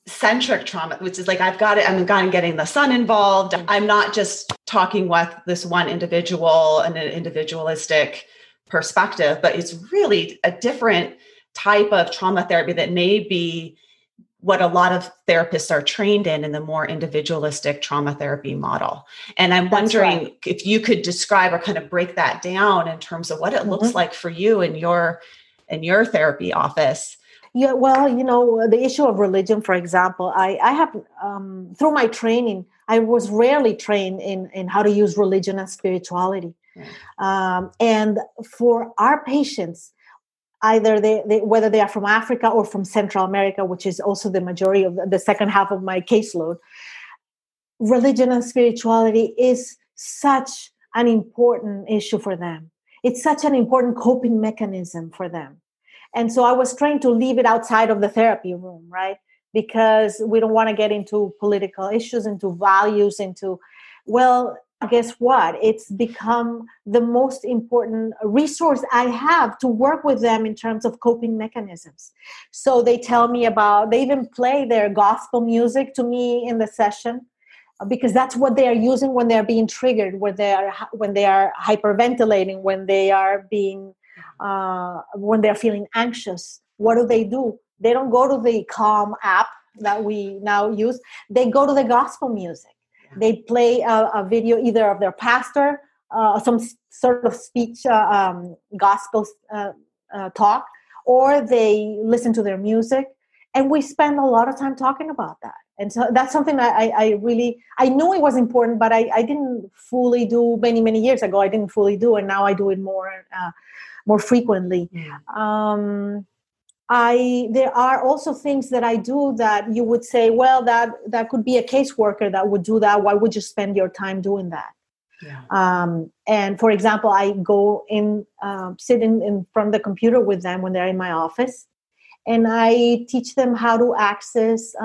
centric trauma, which is like, I'm getting the son involved. I'm not just talking with this one individual and an individualistic perspective, but it's really a different type of trauma therapy that may be what a lot of therapists are trained in the more individualistic trauma therapy model. And I'm wondering if you could describe or kind of break that down in terms of what it looks like for you in your therapy office. Yeah, well, the issue of religion, for example, I have, through my training, I was rarely trained in how to use religion and spirituality. And for our patients, either whether they are from Africa or from Central America, which is also the majority of the second half of my caseload, religion and spirituality is such an important issue for them. It's such an important coping mechanism for them. And so I was trained to leave it outside of the therapy room, right? Because we don't want to get into political issues, into values, guess what? It's become the most important resource I have to work with them in terms of coping mechanisms. So they tell me they even play their gospel music to me in the session, because that's what they are using when they're being triggered, when they are hyperventilating, when they are when they're feeling anxious. What do? They don't go to the Calm app that we now use. They go to the gospel music. They play a video either of their pastor, some sort of speech, gospel talk, or they listen to their music. And we spend a lot of time talking about that. And so that's something I knew it was important, but I didn't fully do many, many years ago. I didn't fully do, and now I do it more frequently. There are also things that I do that you would say, well, that could be a caseworker that would do that. Why would you spend your time doing that? And for example, I go in, sit in front of the computer with them when they're in my office, and I teach them how to access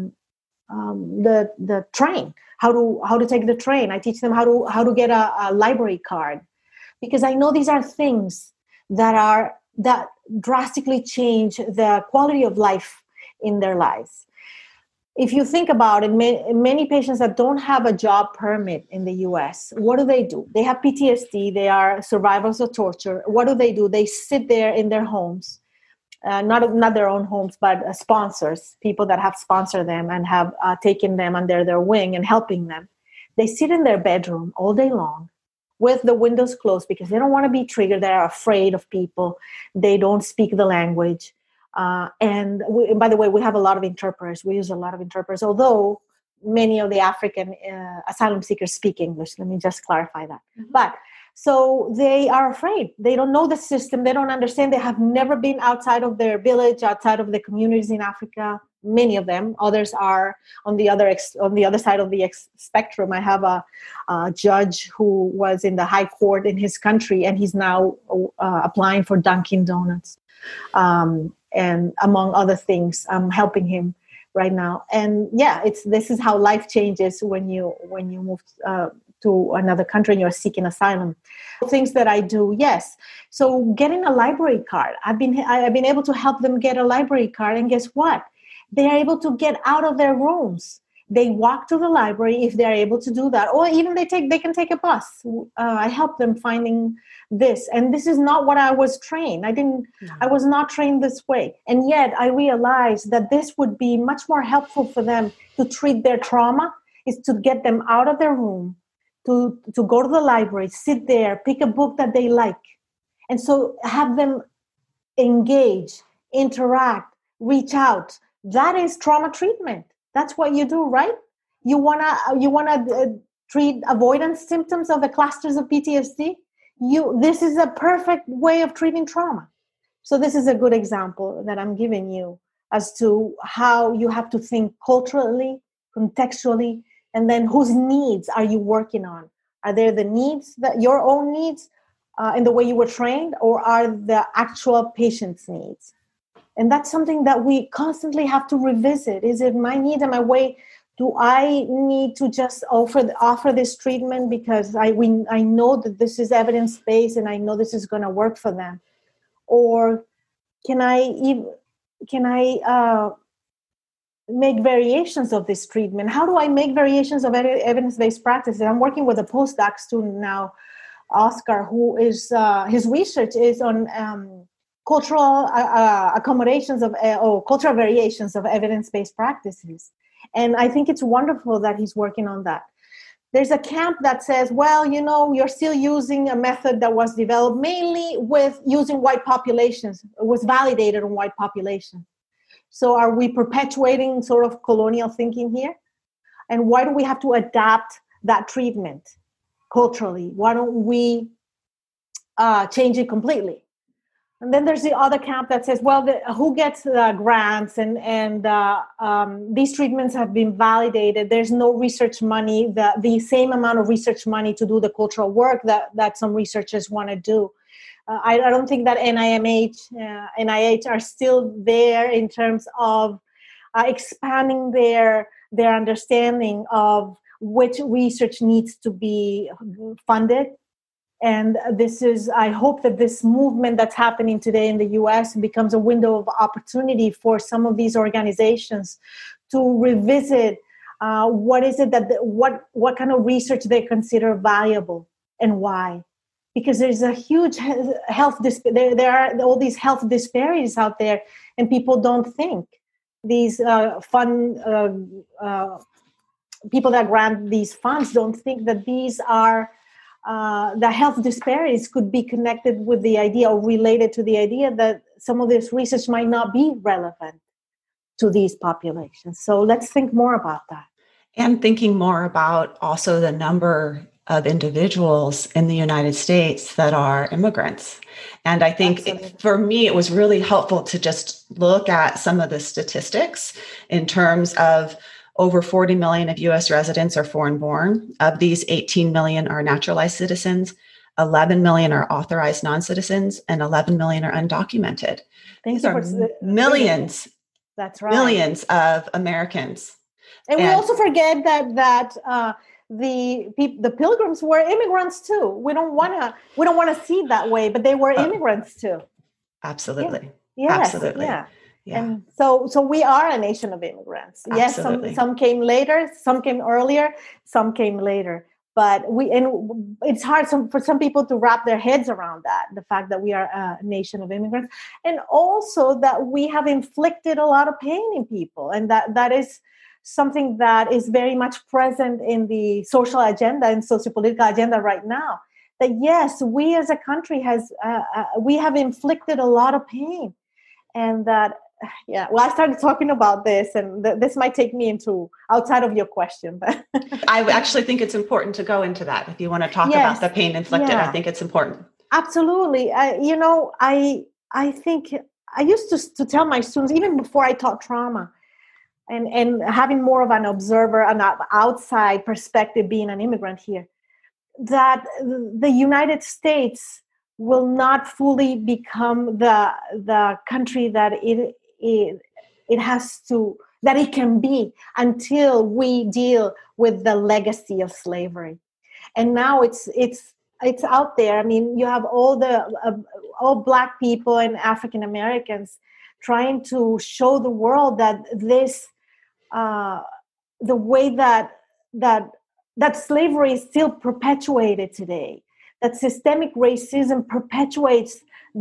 the train, how to take the train. I teach them how to get a library card, because I know these are things that drastically change the quality of life in their lives. If you think about it, many patients that don't have a job permit in the U.S., what do? They have PTSD. They are survivors of torture. What do? They sit there in their homes, not their own homes, but sponsors, people that have sponsored them and have taken them under their wing and helping them. They sit in their bedroom all day long, with the windows closed, because they don't want to be triggered. They're afraid of people. They don't speak the language. And by the way, we have a lot of interpreters. We use a lot of interpreters, although many of the African asylum seekers speak English. Let me just clarify that. But so they are afraid. They don't know the system. They don't understand. They have never been outside of their village, outside of the communities in Africa. Many of them. Others are on the other side of the spectrum. I have a judge who was in the high court in his country, and he's now applying for Dunkin' Donuts, and among other things, I'm helping him right now. And this is how life changes when you move to another country and you're seeking asylum. Things that I do, yes. So getting a library card, I've been able to help them get a library card, and guess what? They are able to get out of their rooms. They walk to the library if they're able to do that, or even they can take a bus. I help them finding this, and this is not what I was trained. I was not trained this way, and yet I realized that this would be much more helpful for them to treat their trauma, is to get them out of their room, to go to the library, sit there, pick a book that they like, and so have them engage, interact, reach out. That is trauma treatment. That's what you do, right? You wanna treat avoidance symptoms of the clusters of PTSD. This is a perfect way of treating trauma. So this is a good example that I'm giving you as to how you have to think culturally, contextually, and then whose needs are you working on? Are there the needs, that your own needs in the way you were trained, or are the actual patient's needs? And that's something that we constantly have to revisit. Is it my need and my way? Do I need to just offer this treatment because I know that this is evidence-based and I know this is going to work for them? Or can I make variations of this treatment? How do I make variations of evidence-based practices? I'm working with a postdoc student now, Oscar, who is his research is on cultural accommodations of or cultural variations of evidence-based practices. And I think it's wonderful that he's working on that. There's a camp that says, well, you're still using a method that was developed mainly with using white populations. It was validated on white populations. So are we perpetuating sort of colonial thinking here? And why do we have to adapt that treatment culturally? Why don't we change it completely? And then there's the other camp that says, well, who gets grants and these treatments have been validated. There's no research money, the same amount of research money to do the cultural work that some researchers want to do. I don't think that NIH are still there in terms of expanding their understanding of which research needs to be funded. And I hope that this movement that's happening today in the US becomes a window of opportunity for some of these organizations to revisit what is it what kind of research they consider valuable and why. Because there's a huge health there are all these health disparities out there, and people don't think these people that grant these funds don't think that these are the health disparities could be connected with the idea or related to the idea that some of this research might not be relevant to these populations. So let's think more about that. And thinking more about also the number of individuals in the United States that are immigrants. And I think for me, it was really helpful to just look at some of the statistics in terms of over 40 million of U.S. residents are foreign born. Of these, 18 million are naturalized citizens, 11 million are authorized non-citizens, and 11 million are undocumented. These are millions. That's right. Millions of Americans. And we also forget that the Pilgrims were immigrants too. We don't want to see it that way, but they were immigrants too. Absolutely. Yeah. Yes. Absolutely. Yeah. And so we are a nation of immigrants. Absolutely. Yes, some came later, some came earlier, some came later. But it's hard for some people to wrap their heads around that, the fact that we are a nation of immigrants, and also that we have inflicted a lot of pain in people, and that is something that is very much present in the social agenda and sociopolitical agenda right now. That yes, we as a country we have inflicted a lot of pain, and that. Yeah, well, I started talking about this, and this might take me into outside of your question. But I actually think it's important to go into that. If you want to talk about the pain inflicted, I think it's important. Absolutely. I think I used to tell my students, even before I taught trauma, and having more of an observer, an outside perspective, being an immigrant here, that the United States will not fully become the country that it has to, that it can be, until we deal with the legacy of slavery. And now it's out there. I mean, you have all Black people and African Americans trying to show the world that this the way that slavery is still perpetuated today, that systemic racism perpetuates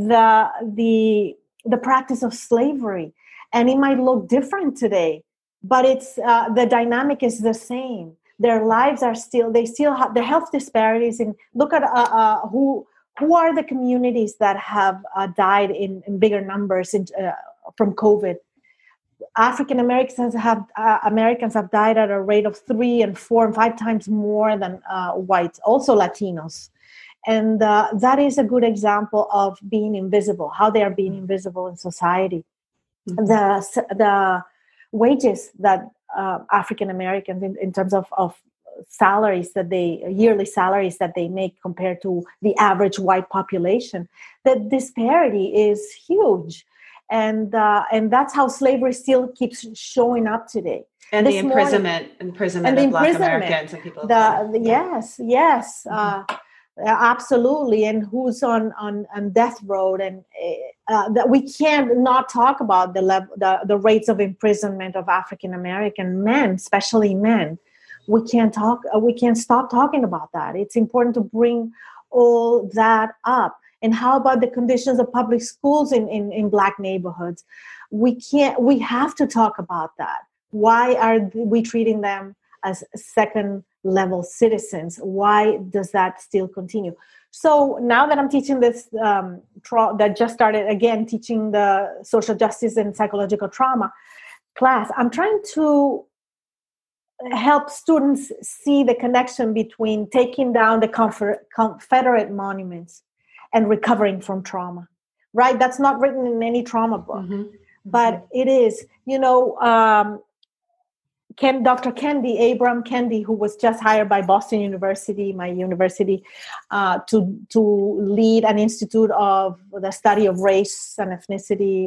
the practice of slavery, and it might look different today, but it's the dynamic is the same. Their lives are they still have the health disparities. And look at who are the communities that have died in bigger numbers from COVID. African Americans have died at a rate of 3 and 4 and 5 times more than whites. Also Latinos. And that is a good example of being invisible, how they are being invisible in society. Mm-hmm. The wages that African Americans, in terms of salaries yearly salaries that they make compared to the average white population, the disparity is huge. And that's how slavery still keeps showing up today. And the imprisonment of Black Americans and people. Yes. Absolutely, and who's on death row, and that we can't not talk about the rates of imprisonment of African American men, especially men. We can't stop talking about that. It's important to bring all that up. And how about the conditions of public schools in Black neighborhoods? We have to talk about that. Why are we treating them as second level citizens? Why does that still continue? So now that I'm teaching this, that just started again, teaching the social justice and psychological trauma class, I'm trying to help students see the connection between taking down the Confederate monuments and recovering from trauma, right? That's not written in any trauma book, but it is, Dr. Kendi, Abram Kendi, who was just hired by Boston University, my university, to lead an institute of the study of race and ethnicity.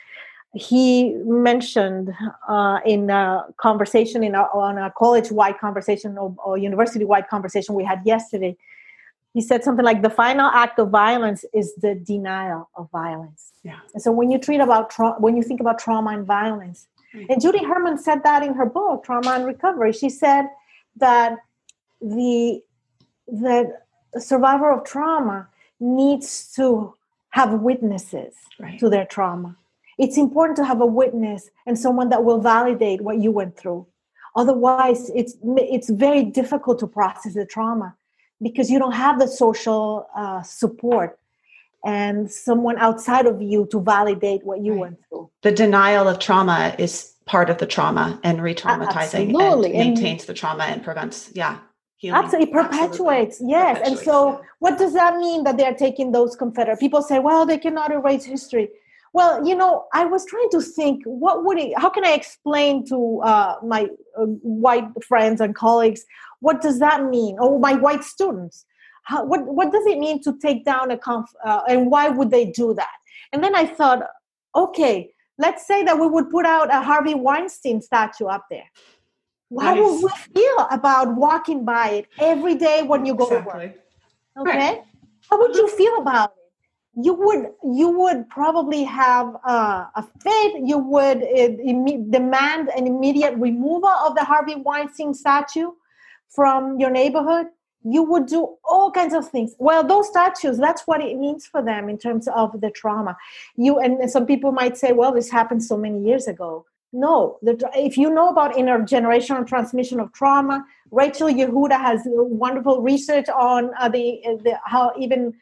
He mentioned in a conversation on a college-wide conversation or university-wide conversation we had yesterday, he said something like, the final act of violence is the denial of violence. Yeah. And so when you think about trauma and violence, and Judy Herman said that in her book, Trauma and Recovery. She said that the survivor of trauma needs to have witnesses to their trauma. It's important to have a witness and someone that will validate what you went through. Otherwise, it's very difficult to process the trauma because you don't have the social support and someone outside of you to validate what you went through. The denial of trauma is part of the trauma, and re-traumatizing and maintains the trauma and prevents, healing. Absolutely, it perpetuates, yes. And so what does that mean that they're taking those Confederate? People say, well, they cannot erase history. Well, I was trying to think, how can I explain to my white friends and colleagues, what does that mean? Or my white students? What does it mean to take down and why would they do that? And then I thought, okay, let's say that we would put out a Harvey Weinstein statue up there. How would we feel about walking by it every day when you go to work? Okay, right. How would you feel about it? You would probably have a fit. You would demand an immediate removal of the Harvey Weinstein statue from your neighborhood. You would do all kinds of things. Well, those statues, that's what it means for them in terms of the trauma. And some people might say, well, this happened so many years ago. No, if you know about intergenerational transmission of trauma, Rachel Yehuda has wonderful research on how even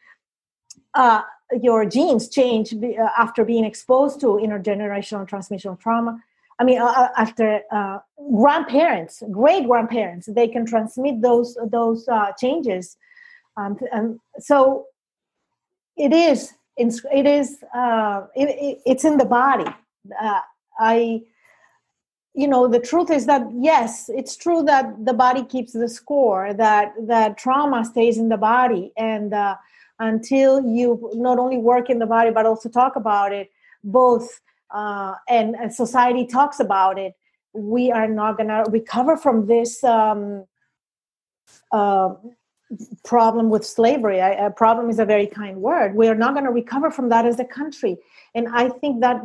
your genes change after being exposed to intergenerational transmission of trauma. I mean, after great grandparents, they can transmit those changes, and so it's in the body. The truth is that yes, it's true that the body keeps the score. That trauma stays in the body, and until you not only work in the body but also talk about it, both. And society talks about it, we are not going to recover from this problem with slavery. Problem is a very kind word. We are not going to recover from that as a country. And I think that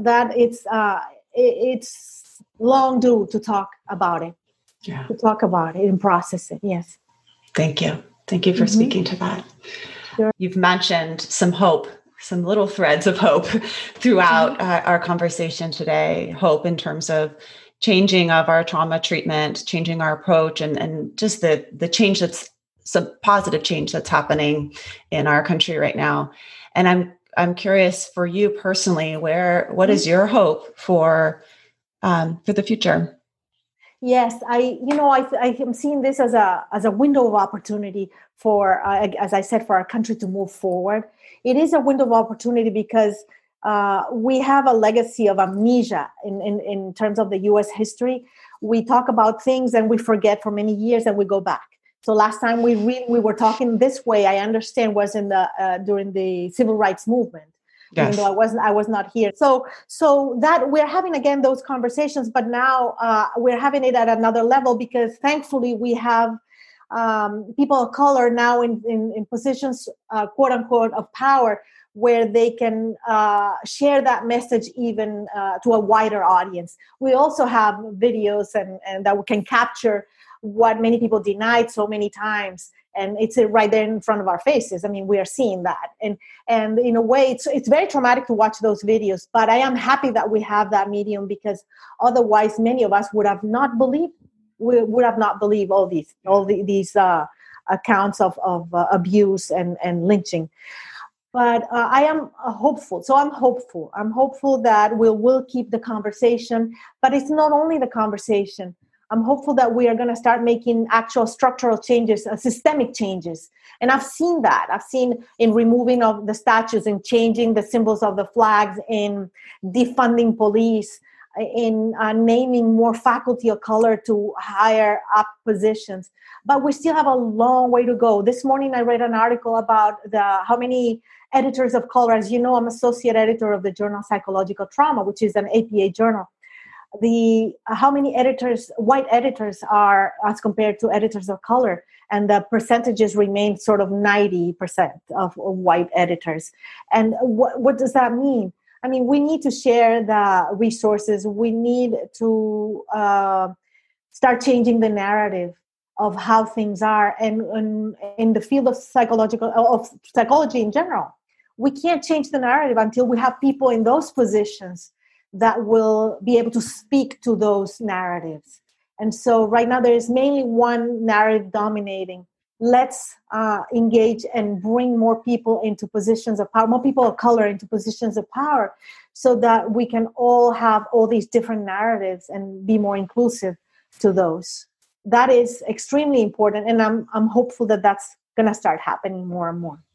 it's long due to talk about it, to talk about it and process it. Yes. Thank you. Thank you for speaking to that. Sure. You've mentioned some hope, some little threads of hope throughout our conversation today. Hope in terms of changing of our trauma treatment, changing our approach, and just the change that's some positive change that's happening in our country right now. And I'm curious for you personally, what is your hope for the future? Yes, I am seeing this as a window of opportunity for, as I said, for our country to move forward. It is a window of opportunity because we have a legacy of amnesia in terms of the U.S. history. We talk about things and we forget for many years and we go back. So last time we were talking this way, I understand, was in during the civil rights movement. Yes. Even though I was not here. So that we're having again those conversations, but now we're having it at another level because thankfully we have people of color now in positions, quote unquote, of power, where they can share that message even to a wider audience. We also have videos and that we can capture what many people denied so many times. And it's right there in front of our faces. I mean, we are seeing that. And in a way, it's very traumatic to watch those videos. But I am happy that we have that medium, because otherwise many of us would have not believed all these accounts of abuse and lynching. But I am hopeful. So I'm hopeful. I'm hopeful that we'll keep the conversation. But it's not only the conversation. I'm hopeful that we are going to start making actual structural changes, systemic changes. And I've seen that. I've seen in removing of the statues and changing the symbols of the flags, in defunding police, in naming more faculty of color to higher up positions. But we still have a long way to go. This morning I read an article about how many editors of color. As you know, I'm associate editor of the journal Psychological Trauma, which is an APA journal. How many white editors are as compared to editors of color, and the percentages remain sort of 90% of white editors. And what does that mean? I mean, we need to share the resources. We need to start changing the narrative of how things are. And in the field of psychology in general, we can't change the narrative until we have people in those positions that will be able to speak to those narratives. And so right now there is mainly one narrative dominating. Let's engage and bring more people into positions of power, more people of color into positions of power, so that we can all have all these different narratives and be more inclusive to those. That is extremely important. And I'm hopeful that that's going to start happening more and more.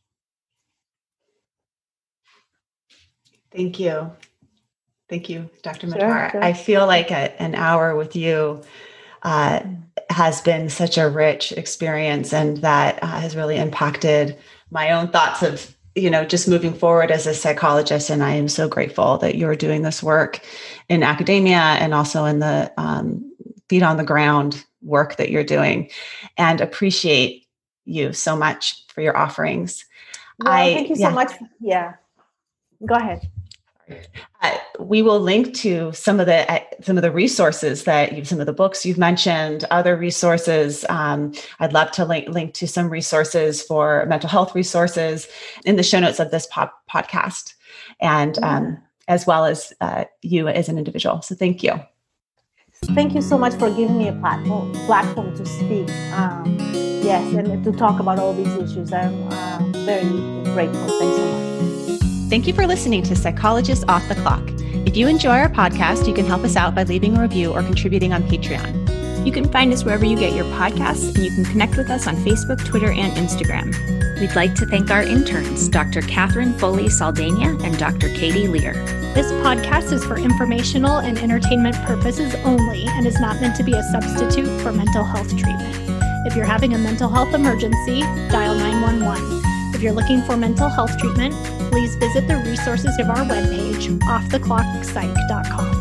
Thank you. Thank you, Dr. Matar. Sure. I feel like an hour with you has been such a rich experience, and that has really impacted my own thoughts of, just moving forward as a psychologist. And I am so grateful that you're doing this work in academia and also in the feet on the ground work that you're doing, and appreciate you so much for your offerings. Well, thank you so much. Yeah, go ahead. We will link to some of the resources some of the books you've mentioned, other resources. I'd love to link to some resources for mental health resources in the show notes of this podcast, and as well as you as an individual. So thank you. Thank you so much for giving me a platform to speak. Yes, and to talk about all these issues. I'm very grateful. Thanks so much. Thank you for listening to Psychologists Off the Clock. If you enjoy our podcast, you can help us out by leaving a review or contributing on Patreon. You can find us wherever you get your podcasts, and you can connect with us on Facebook, Twitter, and Instagram. We'd like to thank our interns, Dr. Catherine Foley Saldana and Dr. Katie Lear. This podcast is for informational and entertainment purposes only and is not meant to be a substitute for mental health treatment. If you're having a mental health emergency, dial 911. If you're looking for mental health treatment, please visit the resources of our webpage, offtheclockpsych.com.